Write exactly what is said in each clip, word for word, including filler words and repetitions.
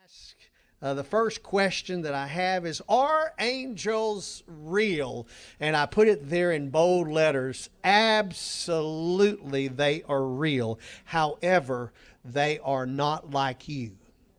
ask. Uh, the first question that I have is, are angels real? And I put it there in bold letters. Absolutely, they are real. However, they are not like you.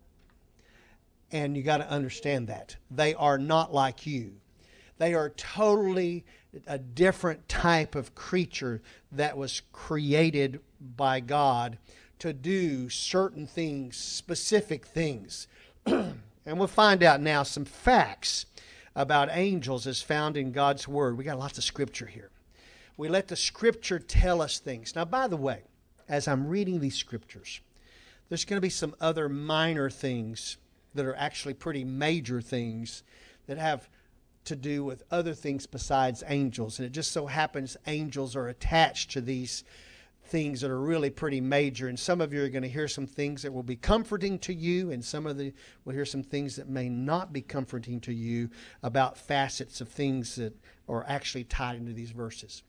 And you got to understand that. They are not like you. They are totally a different type of creature that was created by God to do certain things, specific things. And we'll find out now some facts about angels as found in God's Word. We got lots of Scripture here. We let the Scripture tell us things. Now, by the way, as I'm reading these Scriptures, there's going to be some other minor things that are actually pretty major things that have to do with other things besides angels. And it just so happens angels are attached to these things that are really pretty major. And some of you are going to hear some things that will be comforting to you, and some of you will hear some things that may not be comforting to you about facets of things that are actually tied into these verses.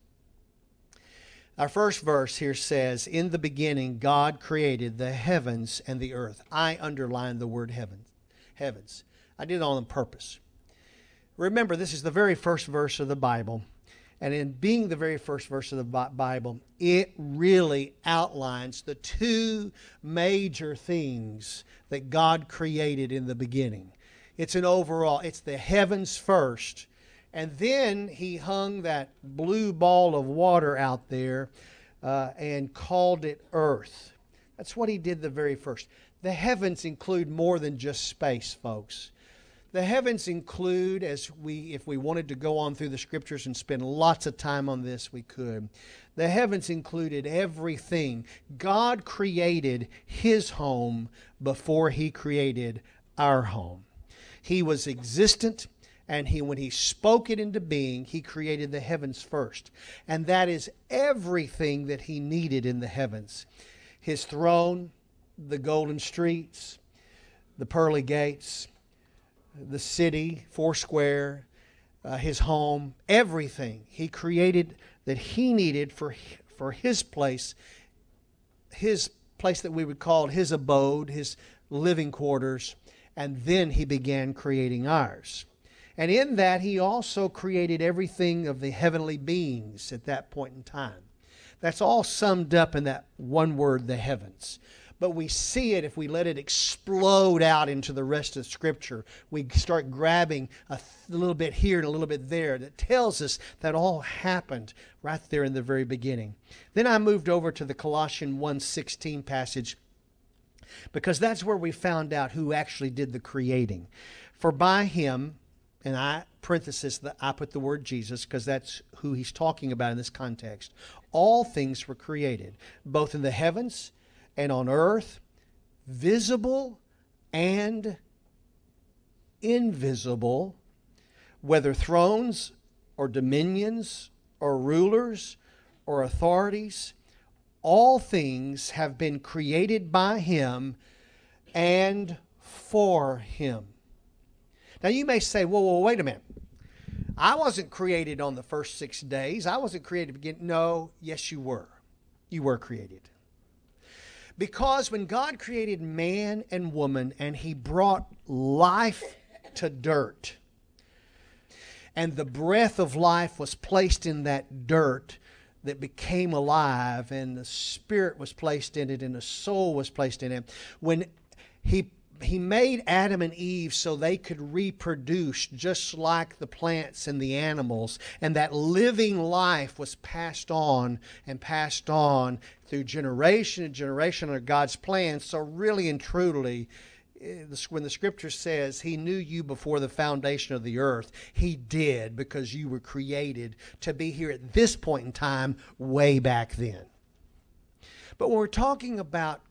Our first verse here says, in the beginning God created the heavens and the earth. I underlined the word heaven, heavens. I did it on purpose. Remember, this is the very first verse of the Bible. And in being the very first verse of the Bible, it really outlines the two major things that God created in the beginning. It's an overall, it's the heavens first. And then He hung that blue ball of water out there uh, and called it earth. That's what He did the very first. The heavens include more than just space, folks. The heavens include, as we, if we wanted to go on through the Scriptures and spend lots of time on this, we could. The heavens included everything. God created His home before He created our home. He was existent, and He, when He spoke it into being, He created the heavens first. And that is everything that He needed in the heavens. His throne, the golden streets, the pearly gates, the city, Foursquare, uh, His home, everything He created that He needed for, for His place, His place that we would call His abode, His living quarters, and then He began creating ours. And in that He also created everything of the heavenly beings at that point in time. That's all summed up in that one word, the heavens. But we see it if we let it explode out into the rest of Scripture. We start grabbing a little bit here and a little bit there that tells us that all happened right there in the very beginning. Then I moved over to the Colossians one sixteen passage, because that's where we found out who actually did the creating. For by Him, and I parenthesis, I put the word Jesus because that's who He's talking about in this context, all things were created, both in the heavens and on earth, visible and invisible, whether thrones or dominions or rulers or authorities, all things have been created by Him and for Him. Now you may say, whoa, whoa, wait a minute. I wasn't created on the first six days. I wasn't created to begin. No, yes, you were. You were created. Because when God created man and woman and He brought life to dirt, and the breath of life was placed in that dirt that became alive, and the spirit was placed in it, and the soul was placed in it, when He He made Adam and Eve so they could reproduce just like the plants and the animals. And that living life was passed on and passed on through generation and generation under God's plan. So really and truly, when the Scripture says He knew you before the foundation of the earth, He did, because you were created to be here at this point in time way back then. But when we're talking about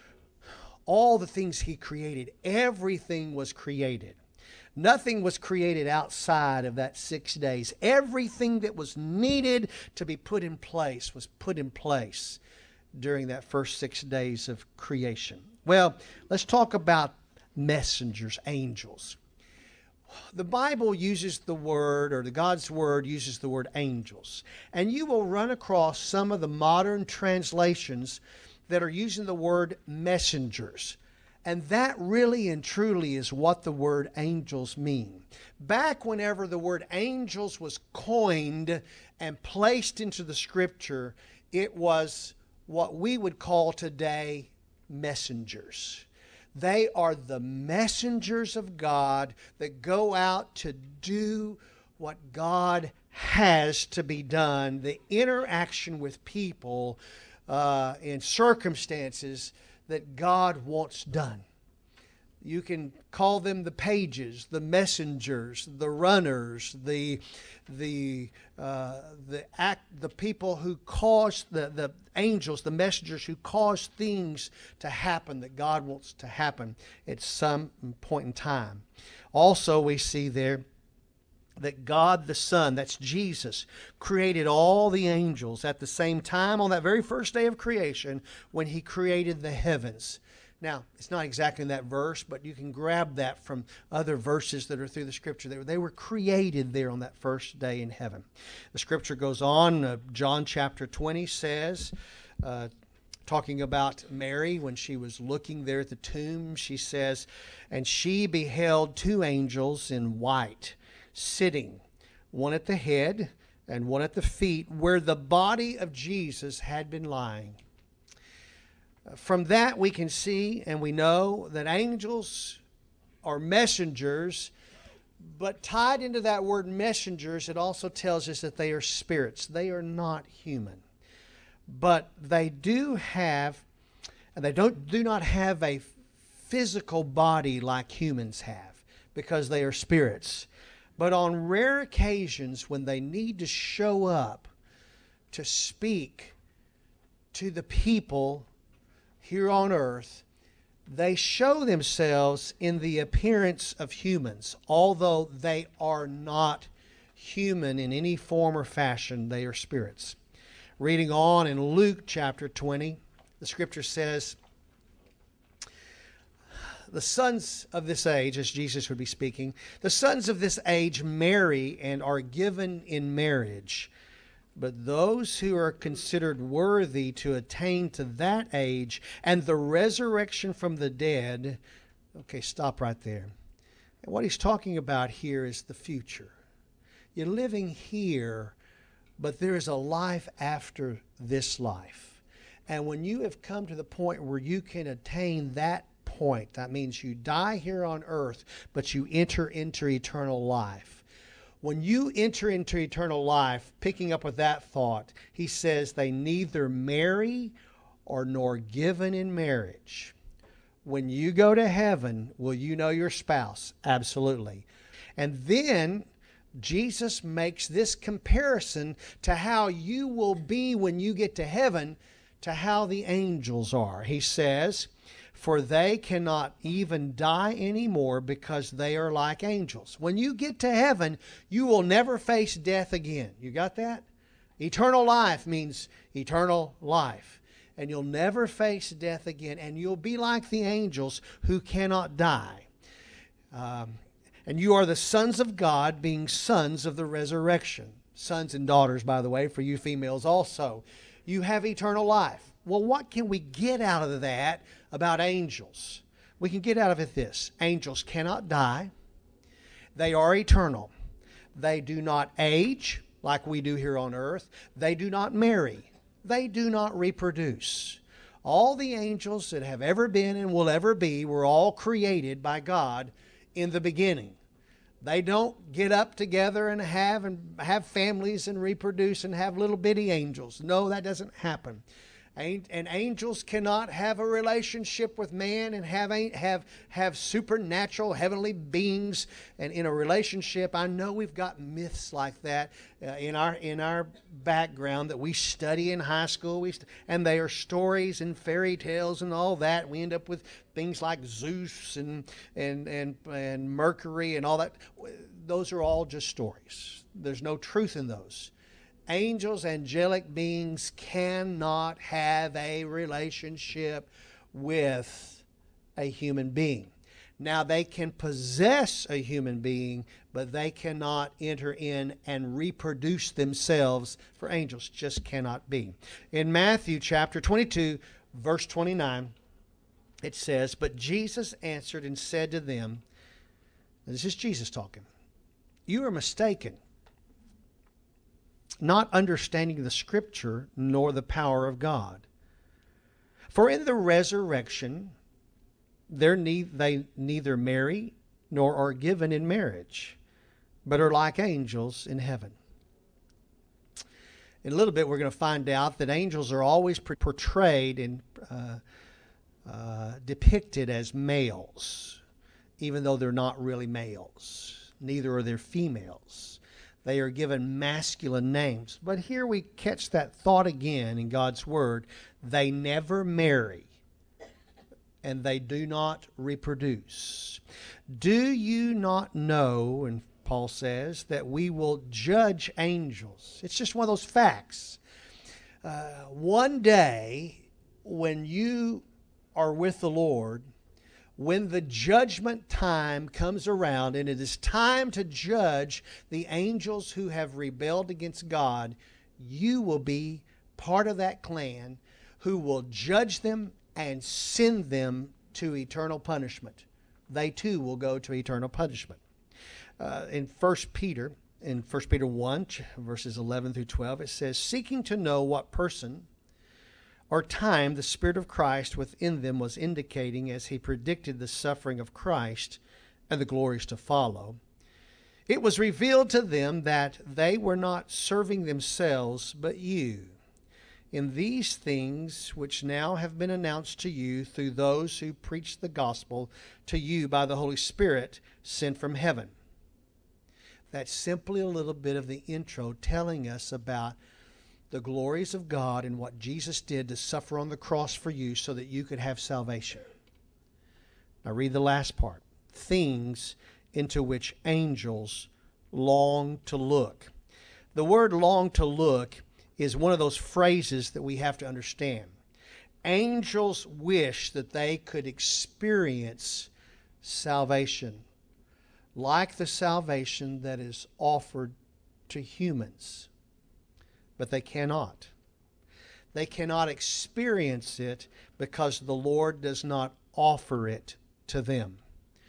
all the things He created, everything was created. Nothing was created outside of that six days. Everything that was needed to be put in place was put in place during that first six days of creation. Well, let's talk about messengers, angels. The Bible uses the word, or the God's Word uses the word angels. And you will run across some of the modern translations that are using the word messengers. And that really and truly is what the word angels mean. Back whenever the word angels was coined and placed into the Scripture, it was what we would call today messengers. They are the messengers of God that go out to do what God has to be done, the interaction with people uh, in circumstances that God wants done. You can call them the pages, the messengers, the runners, the the uh, the act, the people who cause the the angels, the messengers who cause things to happen that God wants to happen at some point in time. Also, we see there that God the Son, that's Jesus, created all the angels at the same time on that very first day of creation when He created the heavens. Now, it's not exactly in that verse, but you can grab that from other verses that are through the Scripture. They were, they were created there on that first day in heaven. The Scripture goes on. Uh, John chapter twenty says, uh, talking about Mary when she was looking there at the tomb, she says, "And she beheld two angels in white, sitting, one at the head and one at the feet, where the body of Jesus had been lying." From that we can see and we know that angels are messengers, but tied into that word messengers, it also tells us that they are spirits. They are not human. But they do have, and they don't do not have a physical body like humans have, because they are spirits. But on rare occasions when they need to show up to speak to the people here on earth, they show themselves in the appearance of humans. Although they are not human in any form or fashion, they are spirits. Reading on in Luke chapter twenty, the Scripture says, "The sons of this age," as Jesus would be speaking, "the sons of this age marry and are given in marriage. But those who are considered worthy to attain to that age and the resurrection from the dead," okay, stop right there. And what he's talking about here is the future. You're living here, but there is a life after this life. And when you have come to the point where you can attain that point, that means you die here on earth, but you enter into eternal life. When you enter into eternal life, picking up with that thought, he says they neither marry or nor given in marriage. When you go to heaven, will you know your spouse? Absolutely. And then Jesus makes this comparison to how you will be when you get to heaven to how the angels are. He says, "For they cannot even die anymore because they are like angels." When you get to heaven, you will never face death again. You got that? Eternal life means eternal life. And you'll never face death again. And you'll be like the angels who cannot die. Um, and you are the sons of God, being sons of the resurrection. Sons and daughters, by the way, for you females also. You have eternal life. Well, what can we get out of that about angels? We can get out of it this: angels cannot die. They are eternal. They do not age like we do here on earth. They do not marry. They do not reproduce. All the angels that have ever been and will ever be were all created by God in the beginning. They don't get up together and have and have families and reproduce and have little bitty angels. No, that doesn't happen. And angels cannot have a relationship with man and have have have supernatural heavenly beings and in a relationship. I know we've got myths like that uh, in our in our background that we study in high school. We st- and they are stories and fairy tales and all that. We end up with things like Zeus and and and and Mercury and all that. Those are all just stories. There's no truth in those. Angels, angelic beings cannot have a relationship with a human being. Now, they can possess a human being, but they cannot enter in and reproduce themselves, for angels just cannot be. In Matthew chapter twenty-two, verse twenty-nine, it says, "But Jesus answered and said to them," this is Jesus talking, "You are mistaken, not understanding the Scripture nor the power of God. For in the resurrection there ne- they neither marry nor are given in marriage, but are like angels in heaven." In a little bit, we're going to find out that angels are always portrayed and uh, uh, depicted as males, even though they're not really males. Neither are they females. They are given masculine names. But here we catch that thought again in God's Word. They never marry, and they do not reproduce. Do you not know, and Paul says, that we will judge angels? It's just one of those facts. Uh, one day, when you are with the Lord, when the judgment time comes around and it is time to judge the angels who have rebelled against God, you will be part of that clan who will judge them and send them to eternal punishment. They too will go to eternal punishment. Uh, in First Peter, in First Peter one, verses eleven through twelve, it says, "Seeking to know what person or time the Spirit of Christ within them was indicating as he predicted the suffering of Christ and the glories to follow, it was revealed to them that they were not serving themselves but you, in these things which now have been announced to you through those who preach the gospel to you by the Holy Spirit sent from heaven." That's simply a little bit of the intro telling us about the glories of God and what Jesus did to suffer on the cross for you so that you could have salvation. Now read the last part. Things into which angels long to look. The word "long to look" is one of those phrases that we have to understand. Angels wish that they could experience salvation like the salvation that is offered to humans. But they cannot. They cannot experience it because the Lord does not offer it to them.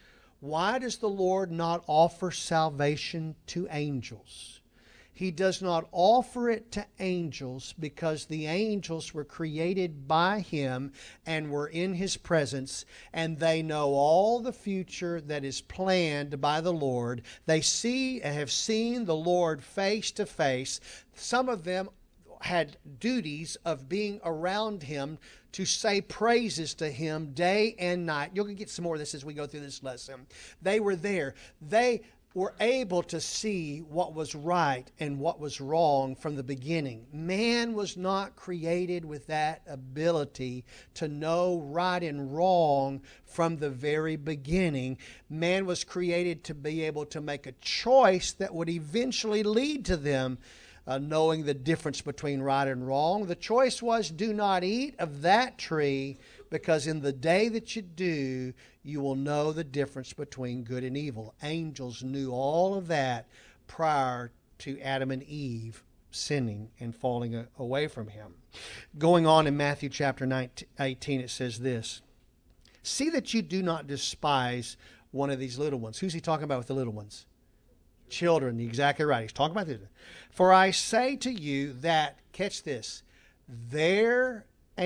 Why does the Lord not offer salvation to angels? He does not offer it to angels because the angels were created by Him and were in His presence, and they know all the future that is planned by the Lord. They see and have seen the Lord face to face. Some of them had duties of being around Him to say praises to Him day and night. You'll get some more of this as we go through this lesson. They were there. They were able to see what was right and what was wrong from the beginning. Man was not created with that ability to know right and wrong from the very beginning. Man was created to be able to make a choice that would eventually lead to them uh, knowing the difference between right and wrong. The choice was, do not eat of that tree, because in the day that you do, you will know the difference between good and evil. Angels knew all of that prior to Adam and Eve sinning and falling away from Him. Going on in Matthew chapter eighteen, it says this, "See that you do not despise one of these little ones." Who's He talking about with the little ones? Children. Exactly right. He's talking about this. "For I say to you that," catch this, "their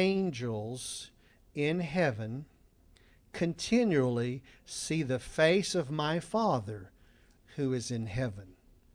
angels in heaven continually see the face of my Father who is in heaven."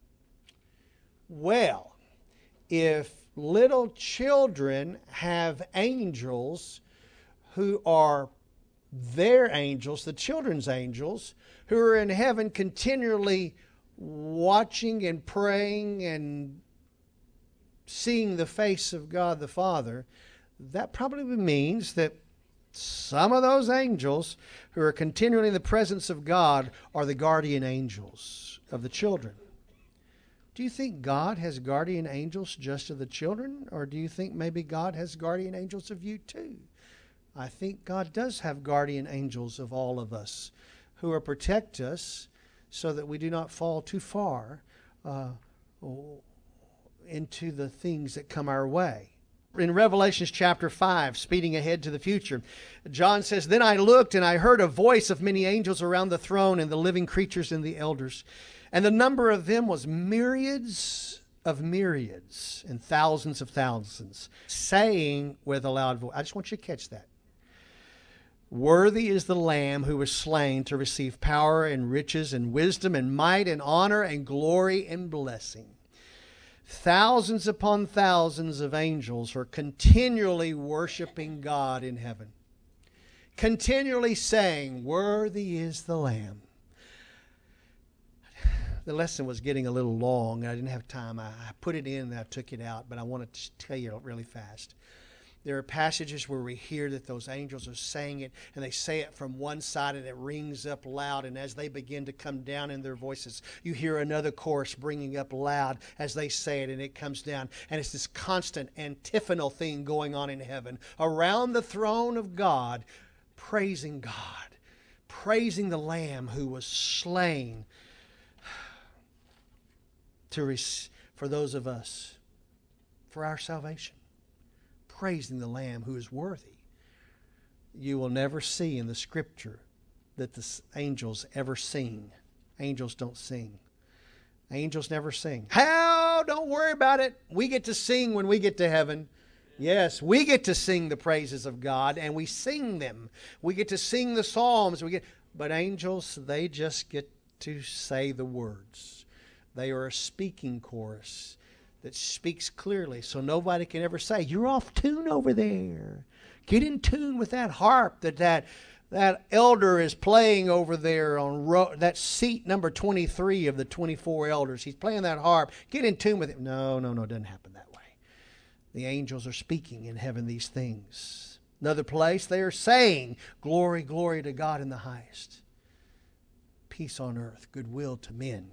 Well, if little children have angels who are their angels, the children's angels, who are in heaven continually watching and praying and seeing the face of God the Father, that probably means that some of those angels who are continually in the presence of God are the guardian angels of the children. Do you think God has guardian angels just of the children? Or do you think maybe God has guardian angels of you too? I think God does have guardian angels of all of us who are protect us so that we do not fall too far uh, into the things that come our way. In Revelation chapter five, speeding ahead to the future, John says, "Then I looked, and I heard a voice of many angels around the throne and the living creatures and the elders. And the number of them was myriads of myriads and thousands of thousands, saying with a loud voice," I just want you to catch that. "Worthy is the Lamb who was slain to receive power and riches and wisdom and might and honor and glory and blessing." Thousands upon thousands of angels are continually worshiping God in heaven, continually saying, "Worthy is the Lamb." The lesson was getting a little long, and I didn't have time. I put it in and I took it out, but I wanted to tell you really fast. There are passages where we hear that those angels are saying it, and they say it from one side, and it rings up loud. And as they begin to come down in their voices, you hear another chorus bringing up loud as they say it, and it comes down. And it's this constant antiphonal thing going on in heaven around the throne of God, praising God, praising the Lamb who was slain to res- for those of us, for our salvation. Praising the Lamb who is worthy. You will never see in the Scripture that the angels ever sing. Angels don't sing. Angels never sing. How? Don't worry about it. We get to sing when we get to heaven. Yes, we get to sing the praises of God, and we sing them. We get to sing the psalms. We get, but angels, they just get to say the words. They are a speaking chorus that speaks clearly, so nobody can ever say, "You're off tune over there. Get in tune with that harp that that, that elder is playing over there on ro- that seat number twenty-three of the twenty-four elders. He's playing that harp. Get in tune with it." No, no, no, it doesn't happen that way. The angels are speaking in heaven these things. Another place, they are saying, "Glory, glory to God in the highest. Peace on earth, goodwill to men."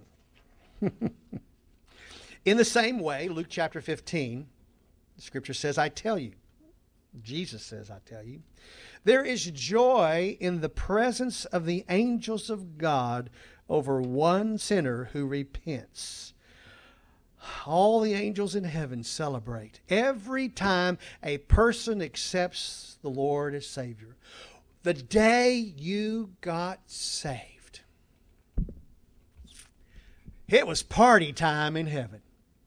In the same way, Luke chapter fifteen, the Scripture says, "I tell you," Jesus says, "I tell you, there is joy in the presence of the angels of God over one sinner who repents." All the angels in heaven celebrate every time a person accepts the Lord as Savior. The day you got saved, it was party time in heaven.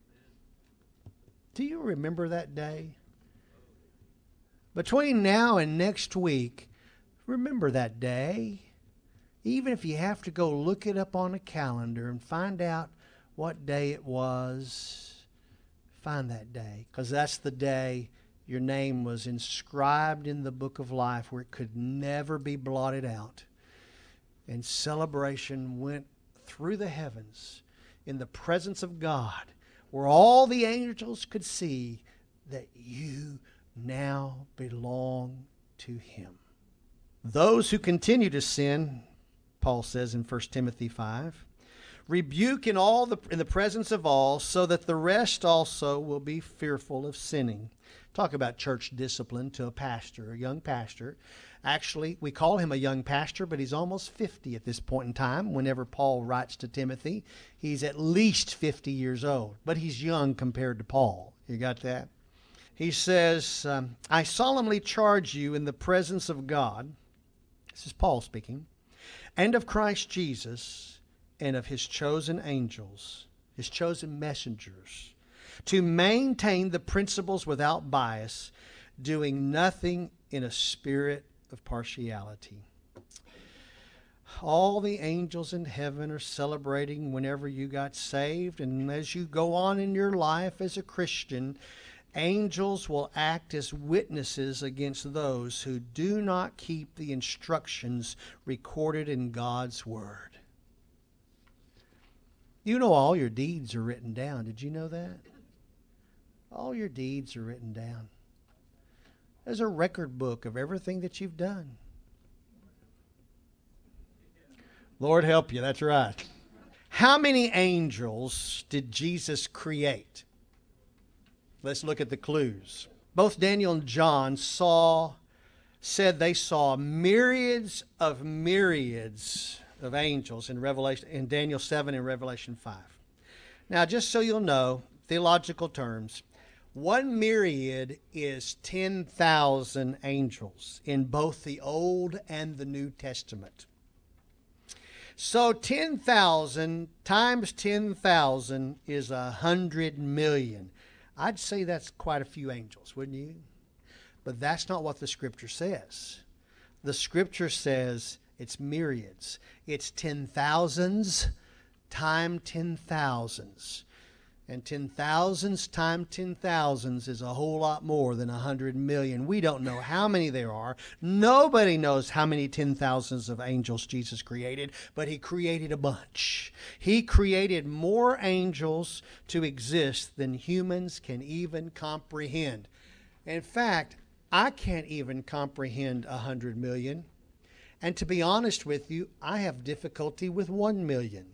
Do you remember that day? Between now and next week, remember that day. Even if you have to go look it up on a calendar and find out what day it was, find that day. Because that's the day your name was inscribed in the book of life where it could never be blotted out. And celebration went through the heavens in the presence of God, where all the angels could see that you now belong to Him. Those who continue to sin, Paul says in First Timothy five, rebuke in all the in the presence of all, so that the rest also will be fearful of sinning. Talk about church discipline to a pastor, a young pastor. Actually, we call him a young pastor, but he's almost fifty at this point in time. Whenever Paul writes to Timothy, he's at least fifty years old, but he's young compared to Paul. You got that? He says, um, "I solemnly charge you in the presence of God," this is Paul speaking, "and of Christ Jesus, and of His chosen angels, His chosen messengers, to maintain the principles without bias, doing nothing in a spirit of partiality." All the angels in heaven are celebrating whenever you got saved, and as you go on in your life as a Christian, angels will act as witnesses against those who do not keep the instructions recorded in God's Word. You know all your deeds are written down. Did you know that? All your deeds are written down. There's a record book of everything that you've done. Lord help you, that's right. How many angels did Jesus create? Let's look at the clues. Both Daniel and John saw, said they saw myriads of myriads of angels in Revelation, in Daniel seven and Revelation five. Now, just so you'll know, theological terms, One myriad is ten thousand angels in both the Old and the New Testament. So ten thousand times ten thousand is one hundred million. I'd say that's quite a few angels, wouldn't you? But that's not what the Scripture says. The Scripture says it's myriads. It's ten thousands times ten thousands. And ten thousands times ten thousands is a whole lot more than one hundred million. We don't know how many there are. Nobody knows how many ten thousands of angels Jesus created, but he created a bunch. He created more angels to exist than humans can even comprehend. In fact, I can't even comprehend one hundred million. And to be honest with you, I have difficulty with one million.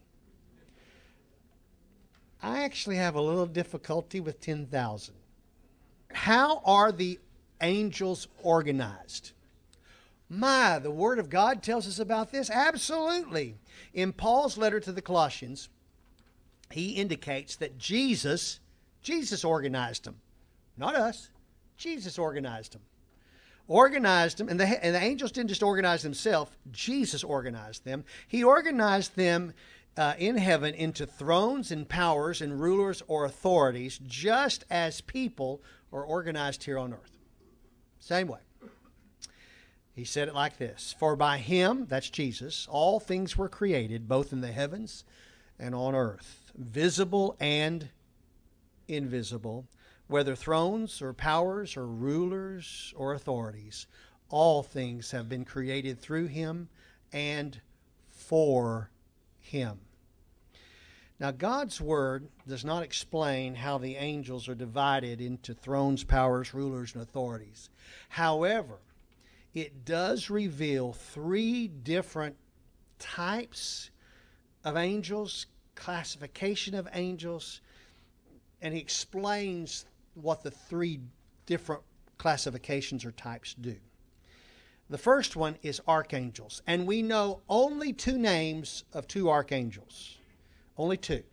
I actually have a little difficulty with ten thousand. How are the angels organized? My, the Word of God tells us about this. Absolutely. In Paul's letter to the Colossians, he indicates that Jesus, Jesus organized them. Not us. Jesus organized them. Organized them, and the, and the angels didn't just organize themselves. Jesus organized them. He organized them Uh, in heaven into thrones and powers and rulers or authorities, just as people are organized here on earth. Same way. He said it like this: For by him, that's Jesus, all things were created, both in the heavens and on earth, visible and invisible, whether thrones or powers or rulers or authorities. All things have been created through him and for him. Now, God's Word does not explain how the angels are divided into thrones, powers, rulers, and authorities. However, it does reveal three different types of angels, classification of angels, and he explains what the three different classifications or types do. The first one is archangels, and we know only two names of two archangels. Only two.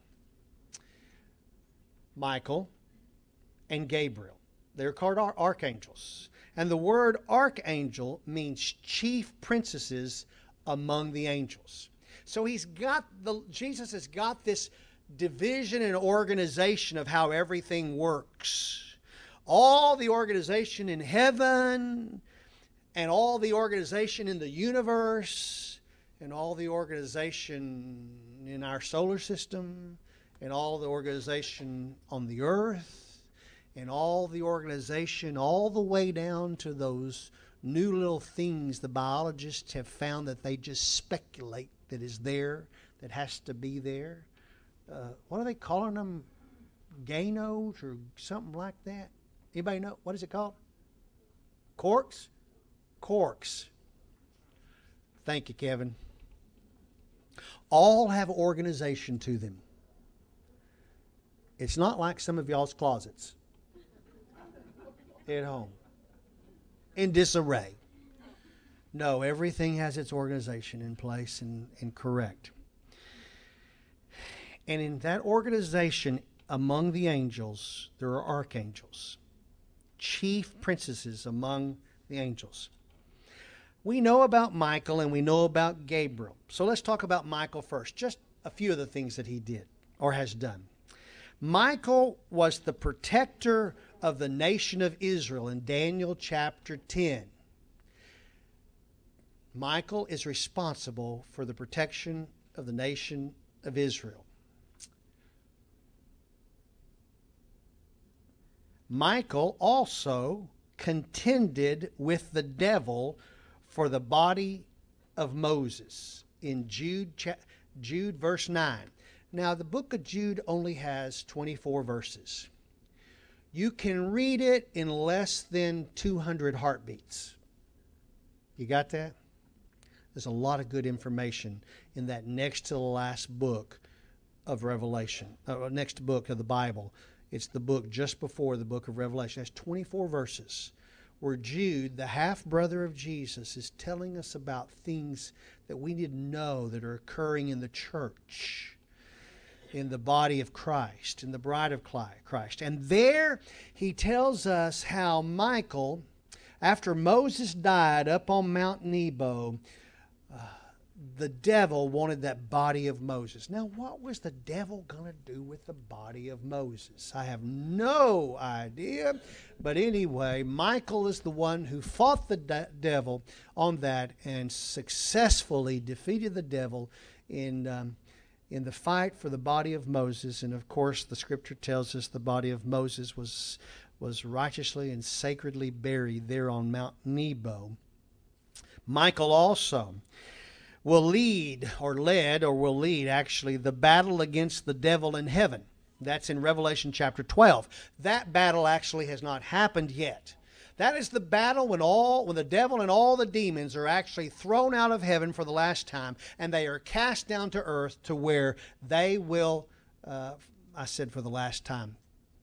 Michael and Gabriel. They're called archangels. And the word archangel means chief princesses among the angels. So he's got the Jesus has got this division and organization of how everything works. All the organization in heaven, and all the organization in the universe, and all the organization in our solar system, and all the organization on the earth, and all the organization all the way down to those new little things the biologists have found that they just speculate that is there, that has to be there. Uh, what are they calling them? Ganos or something like that? Anybody know? What is it called? Quarks? Quarks. Thank you, Kevin. All have organization to them. It's not like some of y'all's closets at home in disarray. No, everything has its organization in place and, and correct. And in that organization, among the angels, there are archangels, chief princesses among the angels. We know about Michael and we know about Gabriel. So let's talk about Michael first. Just a few of the things that he did or has done. Michael was the protector of the nation of Israel in Daniel chapter ten. Michael is responsible for the protection of the nation of Israel. Michael also contended with the devil for the body of Moses in Jude, Jude verse nine. Now, the book of Jude only has twenty-four verses. You can read it in less than two hundred heartbeats. You got that? There's a lot of good information in that next to the last book of Revelation, uh, next book of the Bible. It's the book just before the book of Revelation. It has twenty-four verses where Jude, the half-brother of Jesus, is telling us about things that we need to know that are occurring in the church. in the body of Christ, in the bride of Christ. And there he tells us how Michael, after Moses died up on Mount Nebo, uh, the devil wanted that body of Moses. Now, what was the devil going to do with the body of Moses? I have no idea. But anyway, Michael is the one who fought the de- devil on that and successfully defeated the devil in um, in the fight for the body of Moses. And of course, the scripture tells us the body of Moses was was righteously and sacredly buried there on Mount Nebo. Michael also will lead, or led, or will lead, actually, the battle against the devil in heaven. That's in Revelation chapter twelve. That battle actually has not happened yet. That is the battle when all, when the devil and all the demons are actually thrown out of heaven for the last time, and they are cast down to earth to where they will, uh, I said for the last time,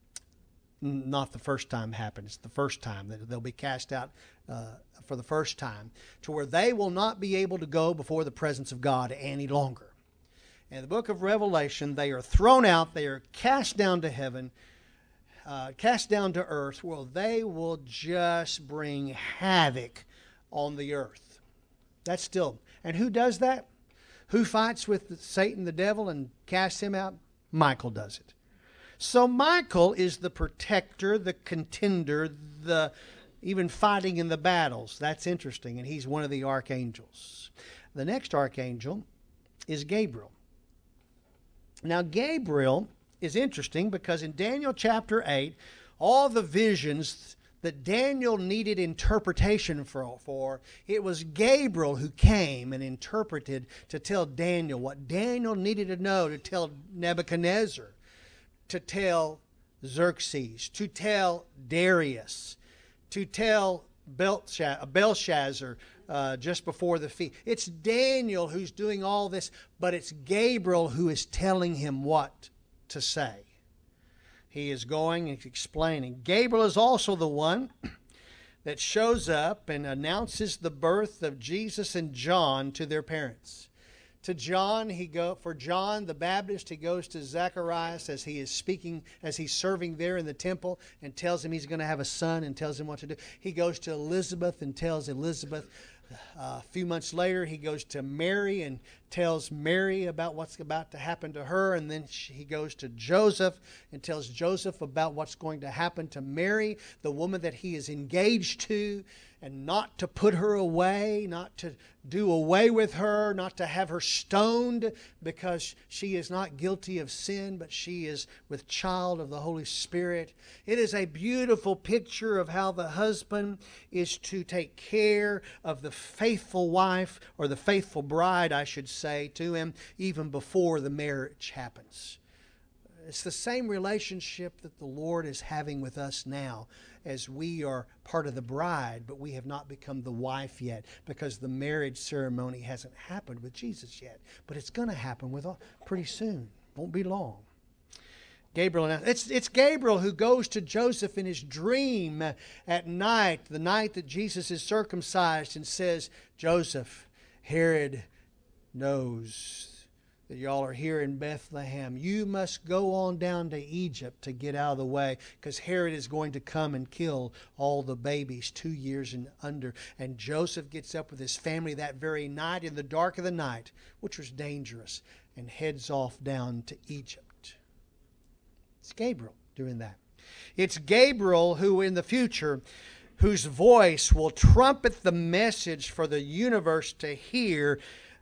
not the first time happened. It's the first time that they'll be cast out uh, for the first time, to where they will not be able to go before the presence of God any longer. In the book of Revelation, they are thrown out. They are cast down to heaven, uh, cast down to earth, where they will just bring havoc on the earth. That's still. And who does that? Who fights with Satan, the devil, and casts him out? Michael does it. So Michael is the protector, the contender, the even fighting in the battles. That's interesting, and he's one of the archangels. The next archangel is Gabriel. Now, Gabriel is interesting because in Daniel chapter eight, all the visions that Daniel needed interpretation for, for, it was Gabriel who came and interpreted to tell Daniel what Daniel needed to know to tell Nebuchadnezzar, to tell Xerxes, to tell Darius, to tell Belshazzar uh, just before the feast. It's Daniel who's doing all this, but it's Gabriel who is telling him what to say. He is going and explaining. Gabriel is also the one that shows up and announces the birth of Jesus and John to their parents. To John, he go for John the Baptist, he goes to Zacharias as he is speaking, as he's serving there in the temple, and tells him he's going to have a son and tells him what to do. He goes to Elizabeth and tells Elizabeth. Uh, a few months later, he goes to Mary and tells Mary about what's about to happen to her. And then she, he goes to Joseph and tells Joseph about what's going to happen to Mary, the woman that he is engaged to, and not to put her away, not to do away with her, not to have her stoned because she is not guilty of sin, but she is with child of the Holy Spirit. It is a beautiful picture of how the husband is to take care of the faithful wife, or the faithful bride, I should say, to him even before the marriage happens. It's the same relationship that the Lord is having with us now, as we are part of the bride, but we have not become the wife yet, because the marriage ceremony hasn't happened with Jesus yet. But it's going to happen with pretty soon. Won't be long. Gabriel, it's, it's Gabriel who goes to Joseph in his dream at night, the night that Jesus is circumcised, and says, Joseph, Herod knows that y'all are here in Bethlehem. You must go on down to Egypt to get out of the way, because Herod is going to come and kill all the babies two years and under. And Joseph gets up with his family that very night in the dark of the night, which was dangerous, and heads off down to Egypt. It's Gabriel doing that. It's Gabriel who in the future, whose voice will trumpet the message for the universe to hear,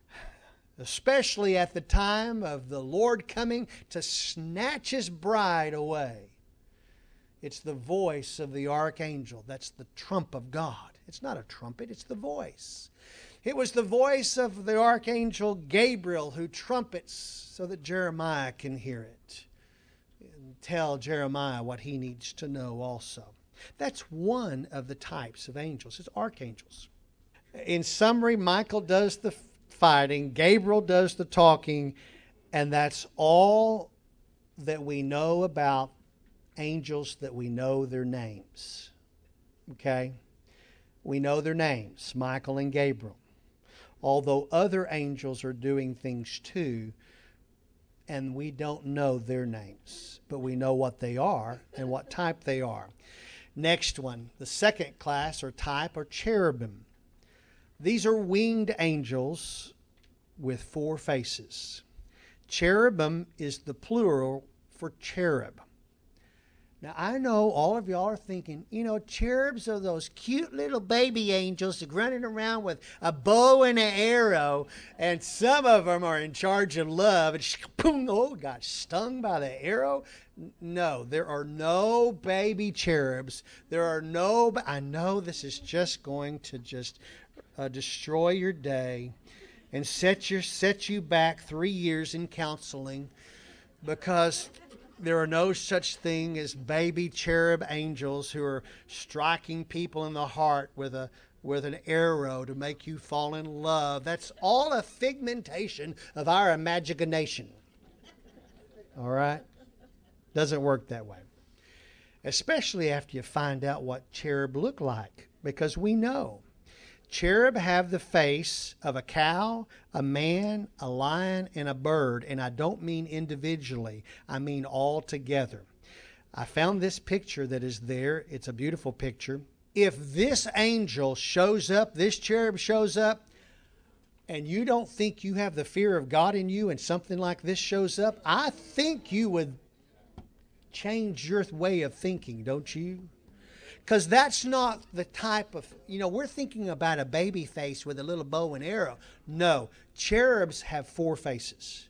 especially at the time of the Lord coming to snatch his bride away. It's the voice of the archangel. That's the trump of God. It's not a trumpet, it's the voice. It was the voice of the archangel Gabriel who trumpets so that Jeremiah can hear it and tell Jeremiah what he needs to know also. That's one of the types of angels. It's archangels. In summary, Michael does the fighting, Gabriel does the talking, and that's all that we know about angels, that we know their names. Okay? We know their names, Michael and Gabriel. Although other angels are doing things too, and we don't know their names, but we know what they are and what type they are. Next one, the second class or type are cherubim. These are winged angels with four faces. Cherubim is the plural for cherub. Now, I know all of y'all are thinking, you know, cherubs are those cute little baby angels running around with a bow and an arrow, and some of them are in charge of love, and boom, oh, got stung by the arrow. No, there are no baby cherubs. There are no, I know this is just going to just uh, destroy your day and set, your, set you back three years in counseling, because there are no such thing as baby cherub angels who are striking people in the heart with a with an arrow to make you fall in love. That's all a figmentation of our imagination. All right? Doesn't work that way. Especially after you find out what cherub look like, because we know. Cherub have the face of a cow, a man, a lion, and a bird. And I don't mean individually. I mean all together. I found this picture that is there. It's a beautiful picture. If this angel shows up, this cherub shows up, and you don't think you have the fear of God in you and something like this shows up, I think you would change your way of thinking, don't you? Because that's not the type of, you know, we're thinking about a baby face with a little bow and arrow. No, cherubs have four faces.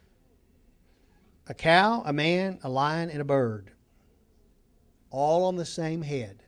A cow, a man, a lion, and a bird. All on the same head.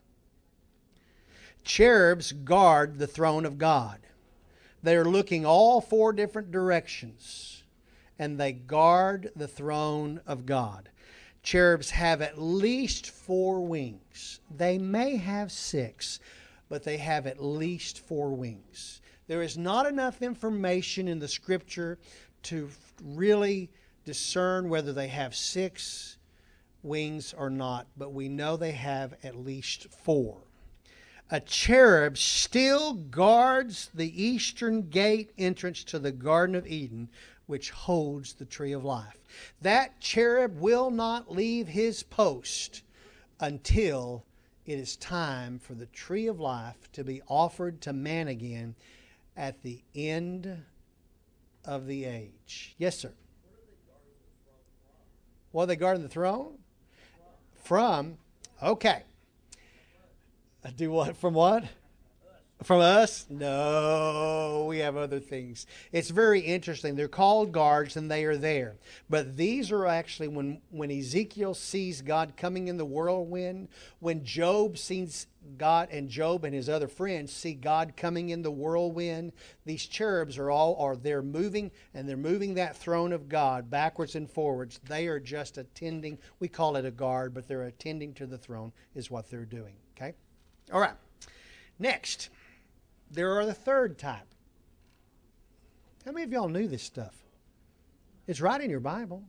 Cherubs guard the throne of God. They are looking all four different directions, and they guard the throne of God. Cherubs have at least four wings. They may have six, but they have at least four wings. There is not enough information in the Scripture to really discern whether they have six wings or not, but we know they have at least four. A cherub still guards the eastern gate entrance to the Garden of Eden, which holds the tree of life. That cherub will not leave his post until it is time for the tree of life to be offered to man again at the end of the age. Yes, sir. What are they guarding the throne? From? Okay. Do what? From what? From us? No, we have other things. It's very interesting. They're called guards and they are there. But these are actually when, when Ezekiel sees God coming in the whirlwind, when Job sees God and Job and his other friends see God coming in the whirlwind, these cherubs are all are they're moving and they're moving that throne of God backwards and forwards. They are just attending. We call it a guard, but they're attending to the throne is what they're doing. Okay? All right. Next. There are the third type. How many of y'all knew this stuff? It's right in your Bible.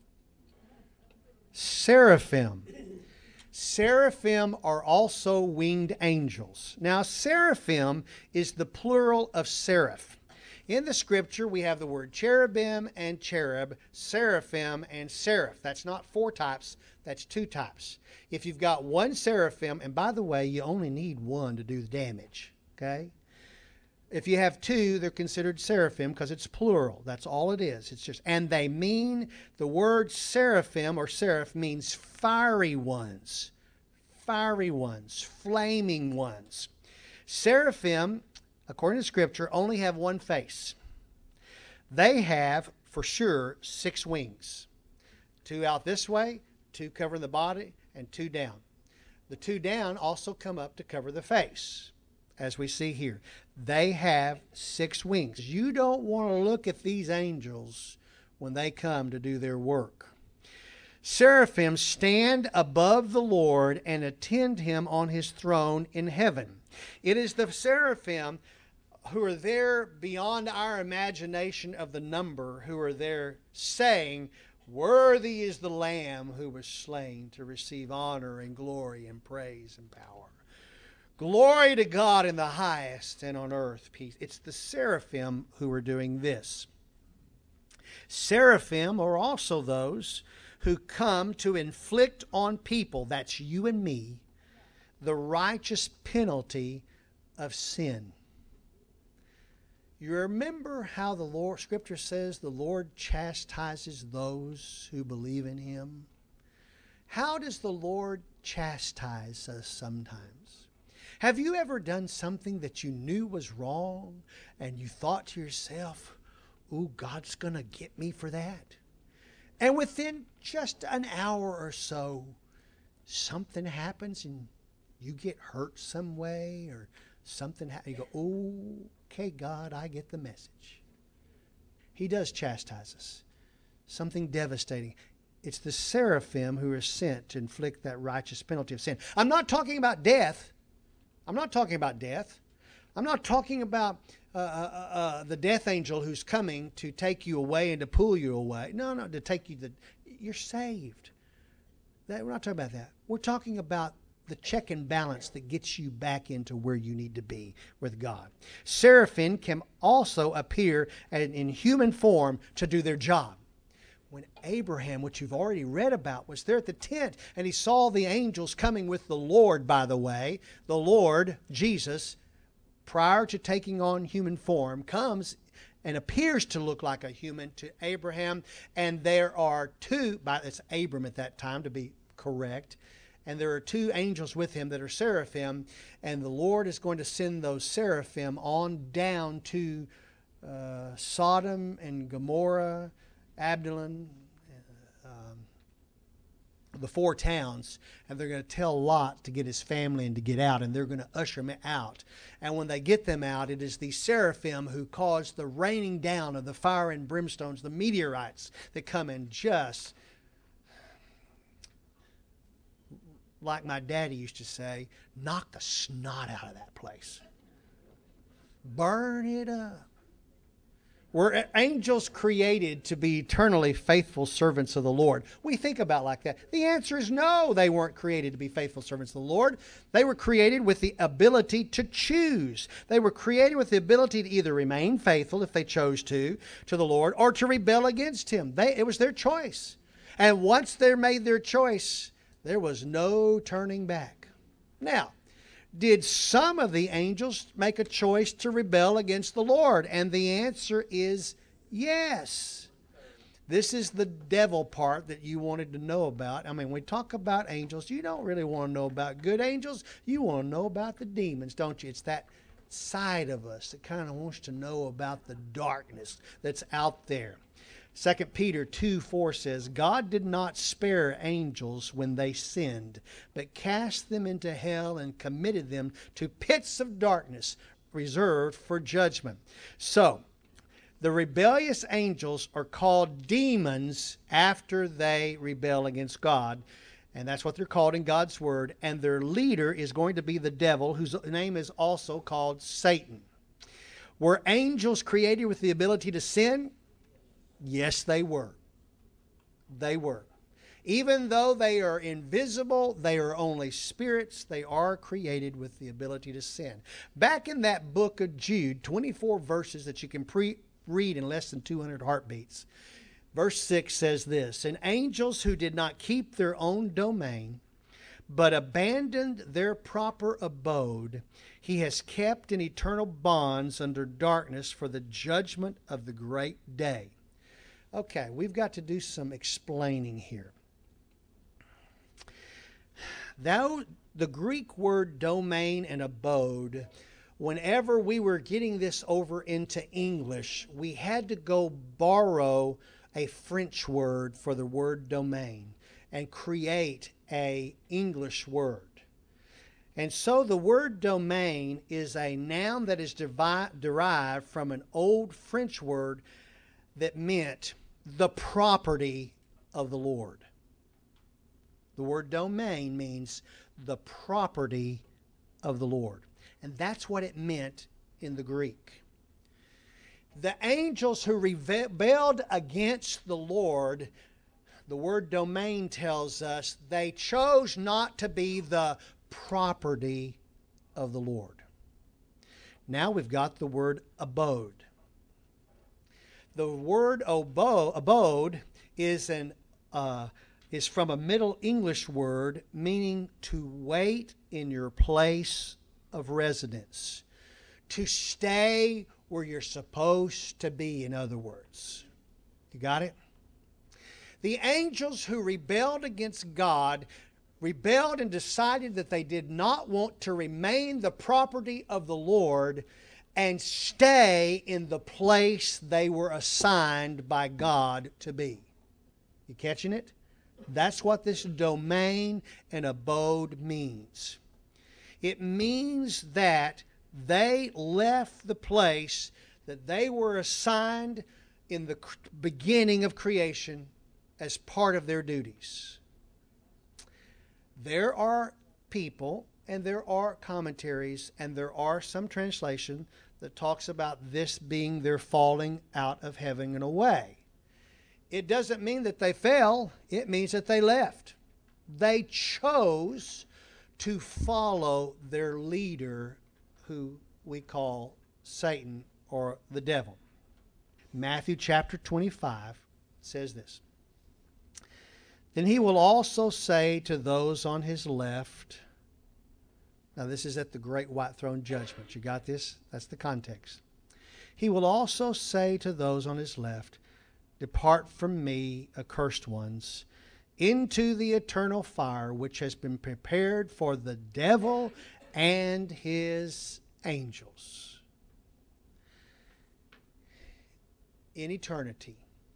Seraphim. Seraphim are also winged angels. Now, seraphim is the plural of seraph. In the Scripture, we have the word cherubim and cherub, seraphim and seraph. That's not four types, that's two types. If you've got one seraphim, and by the way, you only need one to do the damage, okay? If you have two, they're considered seraphim because it's plural. That's all it is. It's just, and they mean, the word seraphim or seraph means fiery ones. Fiery ones. Flaming ones. Seraphim, according to Scripture, only have one face. They have, for sure, six wings. Two out this way, two covering the body, and two down. The two down also come up to cover the face, as we see here. They have six wings. You don't want to look at these angels when they come to do their work. Seraphim stand above the Lord and attend him on his throne in heaven. It is the seraphim who are there beyond our imagination of the number, who are there saying, "Worthy is the Lamb who was slain to receive honor and glory and praise and power. Glory to God in the highest, and on earth peace." It's the seraphim who are doing this. Seraphim are also those who come to inflict on people, that's you and me, the righteous penalty of sin. You remember how the Lord, Scripture says the Lord chastises those who believe in Him? How does the Lord chastise us sometimes? Have you ever done something that you knew was wrong and you thought to yourself, ooh, God's going to get me for that? And within just an hour or so, something happens and you get hurt some way or something happens. You go, oh, okay, God, I get the message. He does chastise us. Something devastating. It's the seraphim who are sent to inflict that righteous penalty of sin. I'm not talking about death. I'm not talking about death. I'm not talking about uh, uh, uh, the death angel who's coming to take you away and to pull you away. No, no, to take you to... You're saved. That, we're not talking about that. We're talking about the check and balance that gets you back into where you need to be with God. Seraphim can also appear in human form to do their job. When Abraham, which you've already read about, was there at the tent and he saw the angels coming with the Lord, by the way, the Lord, Jesus, prior to taking on human form, comes and appears to look like a human to Abraham. And there are two, it's Abram at that time to be correct, and there are two angels with him that are seraphim, and the Lord is going to send those seraphim on down to uh, Sodom and Gomorrah, Abdullam, um, the four towns, and they're going to tell Lot to get his family and to get out, and they're going to usher them out. And when they get them out, it is the seraphim who cause the raining down of the fire and brimstones, the meteorites that come and just, like my daddy used to say, knock the snot out of that place. Burn it up. Were angels created to be eternally faithful servants of the Lord? We think about it like that. The answer is no, they weren't created to be faithful servants of the Lord. They were created with the ability to choose. They were created with the ability to either remain faithful, if they chose to, to the Lord, or to rebel against Him. They, it was their choice. And once they made their choice, there was no turning back. Now, did some of the angels make a choice to rebel against the Lord? And the answer is yes. This is the devil part that you wanted to know about. I mean, when we talk about angels, you don't really want to know about good angels. You want to know about the demons, don't you? It's that side of us that kind of wants to know about the darkness that's out there. Second Peter two four says, God did not spare angels when they sinned, but cast them into hell and committed them to pits of darkness reserved for judgment. So, the rebellious angels are called demons after they rebel against God. And that's what they're called in God's Word. And their leader is going to be the devil, whose name is also called Satan. Were angels created with the ability to sin? Yes, they were. They were. Even though they are invisible, they are only spirits, they are created with the ability to sin. Back in that book of Jude, twenty-four verses that you can pre- read in less than two hundred heartbeats. Verse six says this, and angels who did not keep their own domain, but abandoned their proper abode, He has kept in eternal bonds under darkness for the judgment of the great day. Okay, we've got to do some explaining here. Thou, the Greek word domain and abode, whenever we were getting this over into English, we had to go borrow a French word for the word domain and create a English word. And so the word domain is a noun that is devi- derived from an old French word that meant the property of the Lord. The word domain means the property of the Lord. And that's what it meant in the Greek. The angels who rebelled against the Lord, the word domain tells us they chose not to be the property of the Lord. Now we've got the word abode. The word obo, abode is an uh, is from a Middle English word meaning to wait in your place of residence, to stay where you're supposed to be, in other words. You got it? The angels who rebelled against God rebelled and decided that they did not want to remain the property of the Lord and stay in the place they were assigned by God to be. You catching it? That's what this domain and abode means. It means that they left the place that they were assigned in the beginning of creation as part of their duties. There are people, and there are commentaries, and there are some translation that talks about this being their falling out of heaven and away. It doesn't mean that they fell. It means that they left. They chose to follow their leader, who we call Satan or the devil. Matthew chapter twenty-five says this. Then he will also say to those on his left. Now this is at the great white throne judgment. You got this? That's the context. He will also say to those on his left, depart from me, accursed ones, into the eternal fire which has been prepared for the devil and his angels. In eternity,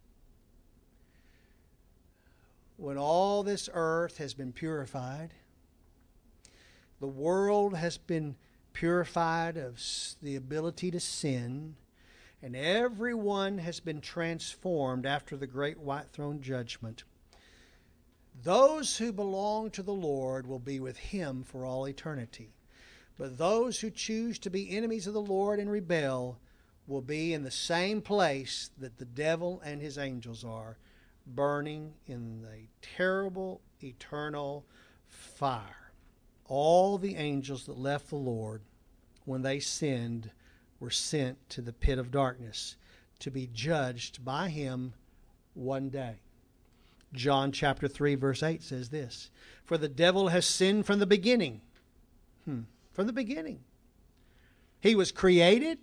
when all this earth has been purified, the world has been purified of the ability to sin, and everyone has been transformed after the great white throne judgment, those who belong to the Lord will be with Him for all eternity. But those who choose to be enemies of the Lord and rebel will be in the same place that the devil and his angels are, burning in the terrible eternal fire. All the angels that left the Lord when they sinned were sent to the pit of darkness to be judged by Him one day. John chapter three verse eight says this, for the devil has sinned from the beginning. Hmm. From the beginning. He was created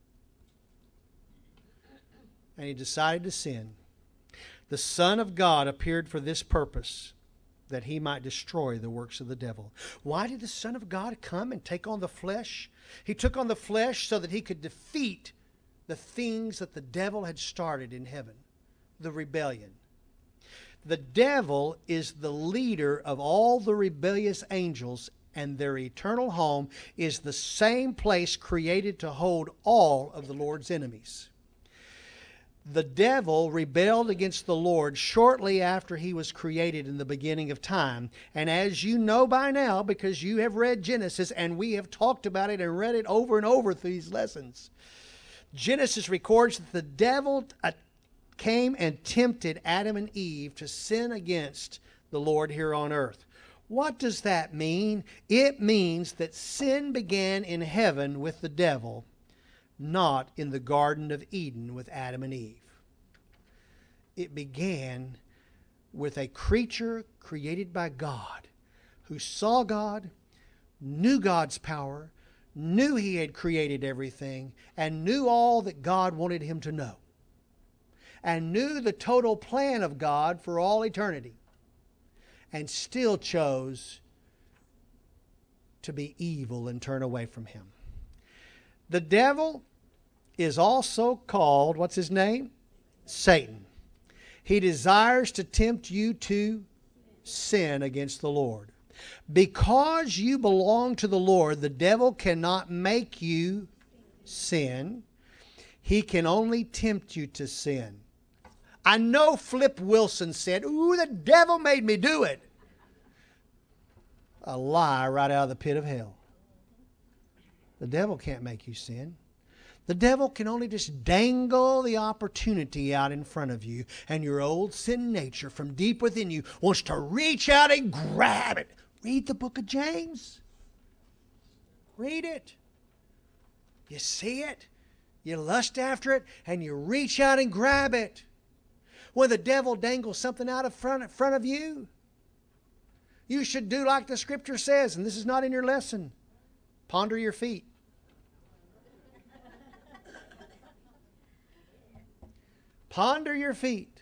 and he decided to sin. The Son of God appeared for this purpose, that He might destroy the works of the devil. Why did the Son of God come and take on the flesh? He took on the flesh so that He could defeat the things that the devil had started in heaven, the rebellion. The devil is the leader of all the rebellious angels, and their eternal home is the same place created to hold all of the Lord's enemies. The devil rebelled against the Lord shortly after he was created in the beginning of time. And as you know by now, because you have read Genesis, and we have talked about it and read it over and over through these lessons, Genesis records that the devil came and tempted Adam and Eve to sin against the Lord here on earth. What does that mean? It means that sin began in heaven with the devil, not in the Garden of Eden with Adam and Eve. It began with a creature created by God who saw God, knew God's power, knew He had created everything, and knew all that God wanted him to know, and knew the total plan of God for all eternity, and still chose to be evil and turn away from Him. The devil is also called, what's his name? Satan. He desires to tempt you to sin against the Lord. Because you belong to the Lord, the devil cannot make you sin. He can only tempt you to sin. I know Flip Wilson said, ooh, the devil made me do it. A lie right out of the pit of hell. The devil can't make you sin. The devil can only just dangle the opportunity out in front of you, and your old sin nature from deep within you wants to reach out and grab it. Read the book of James. Read it. You see it? You lust after it and you reach out and grab it. When the devil dangles something out of front, in front of you, you should do like the Scripture says, and this is not in your lesson. Ponder your feet. Ponder your feet.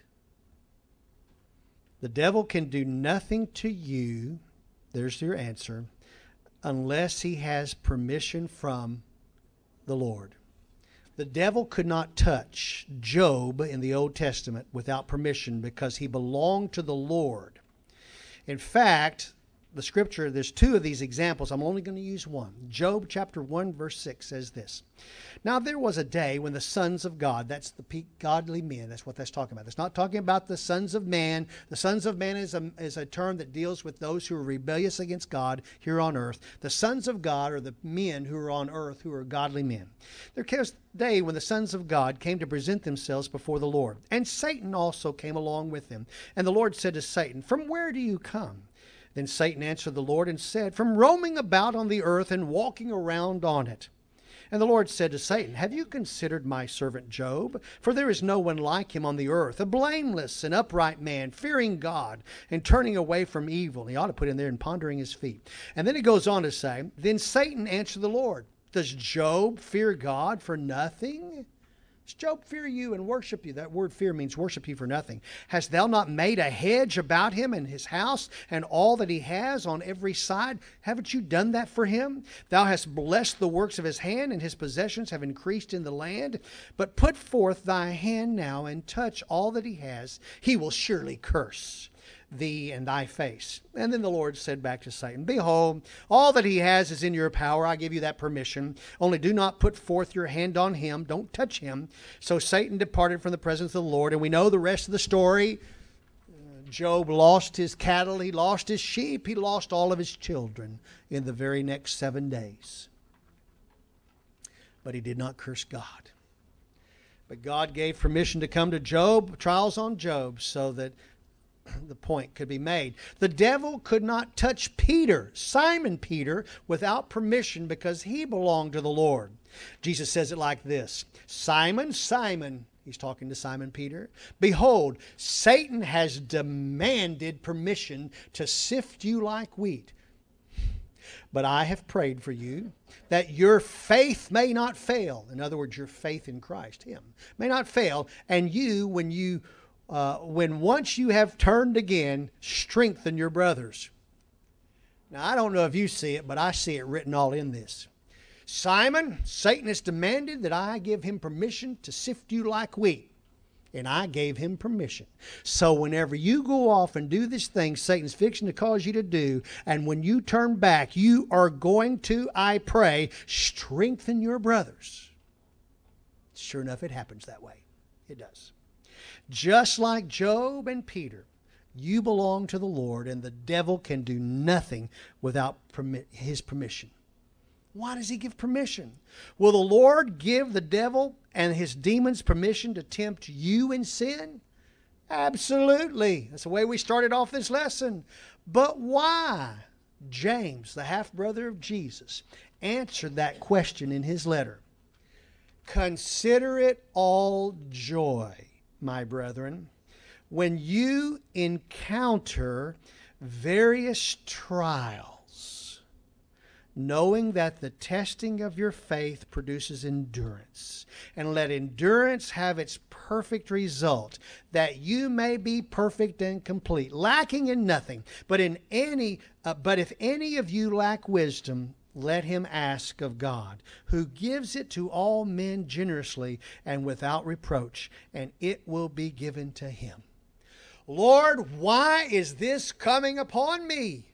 The devil can do nothing to you, there's your answer, unless he has permission from the Lord. The devil could not touch Job in the Old Testament without permission because he belonged to the Lord. In fact, the Scripture, there's two of these examples. I'm only going to use one. Job chapter one verse six says this. Now there was a day when the sons of God, that's the peak godly men, that's what that's talking about. It's not talking about the sons of man. The sons of man is a, is a term that deals with those who are rebellious against God here on earth. The sons of God are the men who are on earth who are godly men. There was a day when the sons of God came to present themselves before the Lord. And Satan also came along with them. And the Lord said to Satan, "From where do you come?" Then Satan answered the Lord and said, "From roaming about on the earth and walking around on it." And the Lord said to Satan, "Have you considered my servant Job? For there is no one like him on the earth, a blameless and upright man, fearing God and turning away from evil." And he ought to put in there and pondering his feet. And then it goes on to say, then Satan answered the Lord, "Does Job fear God for nothing? Does Job fear you and worship you?" That word fear means worship you for nothing. "Hast thou not made a hedge about him and his house and all that he has on every side? Haven't you done that for him? Thou hast blessed the works of his hand, and his possessions have increased in the land. But put forth thy hand now and touch all that he has. He will surely curse thee and thy face." And then the Lord said back to Satan, "Behold, all that he has is in your power. I give you that permission. Only do not put forth your hand on him. Don't touch him." So Satan departed from the presence of the Lord. And we know the rest of the story. Job lost his cattle. He lost his sheep. He lost all of his children in the very next seven days. But he did not curse God. But God gave permission to come to Job, trials on Job, so that the point could be made. The devil could not touch Peter, Simon Peter, without permission because he belonged to the Lord. Jesus says it like this, "Simon, Simon," he's talking to Simon Peter, "behold, Satan has demanded permission to sift you like wheat. But I have prayed for you that your faith may not fail." In other words, your faith in Christ, Him, may not fail. And you, when you Uh, when once you have turned again, strengthen your brothers. Now, I don't know if you see it, but I see it written all in this. Simon, Satan has demanded that I give him permission to sift you like wheat. And I gave him permission. So whenever you go off and do this thing Satan's fixing to cause you to do, and when you turn back, you are going to, I pray, strengthen your brothers. Sure enough, it happens that way. It does. Just like Job and Peter, you belong to the Lord, and the devil can do nothing without permit, his permission. Why does he give permission? Will the Lord give the devil and his demons permission to tempt you in sin? Absolutely. That's the way we started off this lesson. But why? James, the half-brother of Jesus, answered that question in his letter. "Consider it all joy, my brethren, when you encounter various trials, knowing that the testing of your faith produces endurance. And let endurance have its perfect result, that you may be perfect and complete, lacking in nothing. But in any, uh, but if any of you lack wisdom, let him ask of God, who gives it to all men generously and without reproach, and it will be given to him." Lord, why is this coming upon me?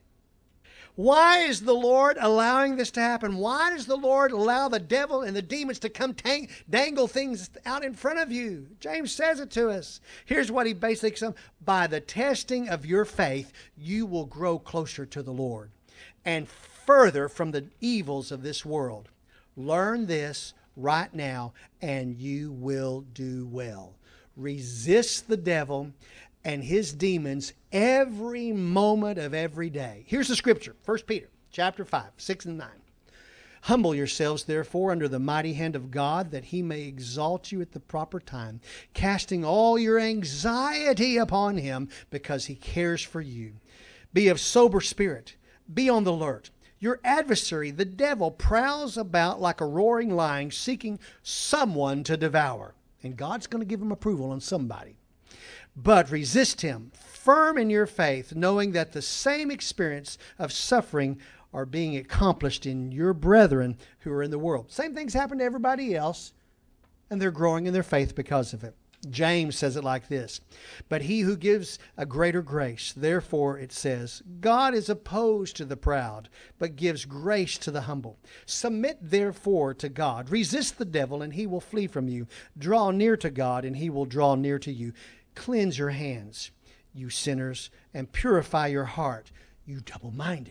Why is the Lord allowing this to happen? Why does the Lord allow the devil and the demons to come tang- dangle things out in front of you? James says it to us. Here's what he basically says. By the testing of your faith, you will grow closer to the Lord and further from the evils of this world. Learn this right now, and you will do well. Resist the devil and his demons every moment of every day. Here's the scripture, First Peter chapter five, six and nine. Humble yourselves, therefore, under the mighty hand of God, that he may exalt you at the proper time, casting all your anxiety upon him, because he cares for you. Be of sober spirit. Be on the alert. Your adversary, the devil, prowls about like a roaring lion, seeking someone to devour. And God's going to give him approval on somebody. But resist him, firm in your faith, knowing that the same experience of suffering are being accomplished in your brethren who are in the world. Same things happen to everybody else, and they're growing in their faith because of it. James says it like this: but he who gives a greater grace, therefore it says, God is opposed to the proud, but gives grace to the humble. Submit therefore to God. Resist the devil, and he will flee from you. Draw near to God, and he will draw near to you. Cleanse your hands, you sinners, and purify your heart, you double-minded.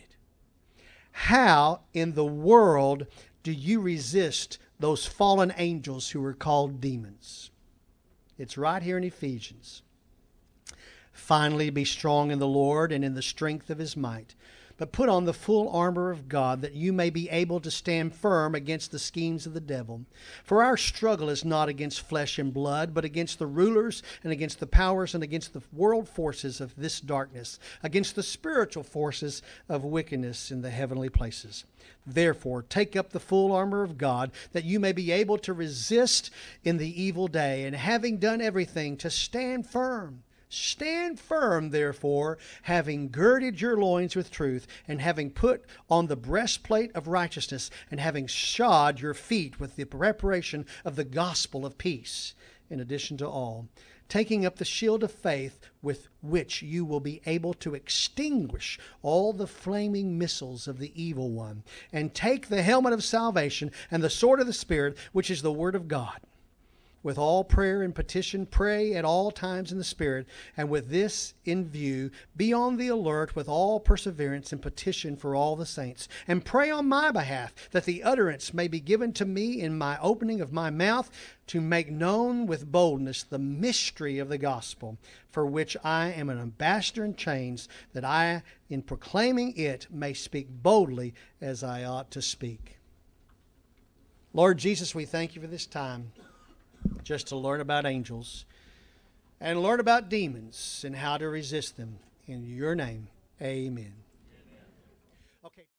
How in the world do you resist those fallen angels who are called demons? It's right here in Ephesians. Finally, be strong in the Lord and in the strength of his might. But put on the full armor of God, that you may be able to stand firm against the schemes of the devil. For our struggle is not against flesh and blood, but against the rulers and against the powers and against the world forces of this darkness, against the spiritual forces of wickedness in the heavenly places. Therefore, take up the full armor of God, that you may be able to resist in the evil day, and having done everything, to stand firm. Stand firm, therefore, having girded your loins with truth, and having put on the breastplate of righteousness, and having shod your feet with the preparation of the gospel of peace. In addition to all, taking up the shield of faith, with which you will be able to extinguish all the flaming missiles of the evil one, and take the helmet of salvation and the sword of the Spirit, which is the word of God. With all prayer and petition, pray at all times in the Spirit, and with this in view, be on the alert with all perseverance and petition for all the saints. And pray on my behalf, that the utterance may be given to me in my opening of my mouth, to make known with boldness the mystery of the gospel, for which I am an ambassador in chains, that I, in proclaiming it, may speak boldly as I ought to speak. Lord Jesus, we thank you for this time, just to learn about angels and learn about demons and how to resist them. In your name, amen. Amen. Okay.